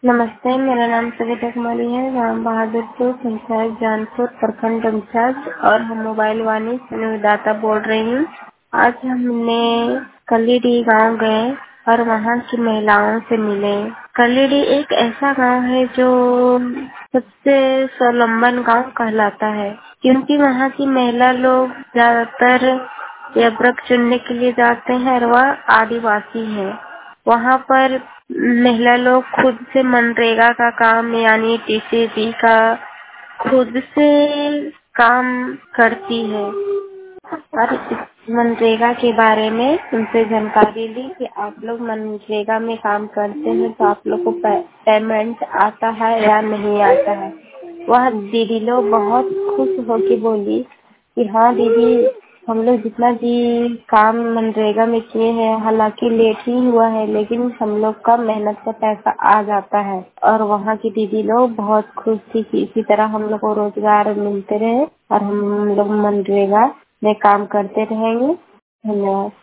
नमस्ते, मेरा नाम सविता कुमारी है। गांव बहादुरपुर, पंचायत जानपुर, प्रखंड इंचार्ज और हम मोबाइल वाणी संवाददाता बोल रही हूँ। आज हमने कलीडी गांव गए और वहाँ की महिलाओं से मिले। कलीडी एक ऐसा गांव है जो सबसे स्वावलंबन गांव कहलाता है, क्योंकि वहाँ की महिला लोग ज्यादातर या वृक्ष चुनने के लिए जाते हैं और वह आदिवासी है। वहाँ पर महिला लोग खुद से मनरेगा का काम यानी टीसीपी का खुद से काम करती है और इस मनरेगा के बारे में उनसे जानकारी ली कि आप लोग मनरेगा में काम करते हैं तो आप लोग को पेमेंट आता है या नहीं आता है। वह दीदी लोग बहुत खुश होके बोली कि हाँ दीदी, हम लोग जितना भी काम मनरेगा में किए हैं, हालांकि लेट ही हुआ है, लेकिन हम लोग का मेहनत का पैसा आ जाता है। और वहाँ की दीदी लोग बहुत खुश थी कि इसी तरह हम लोग को रोजगार मिलते रहे और हम लोग मनरेगा में काम करते रहेंगे। धन्यवाद।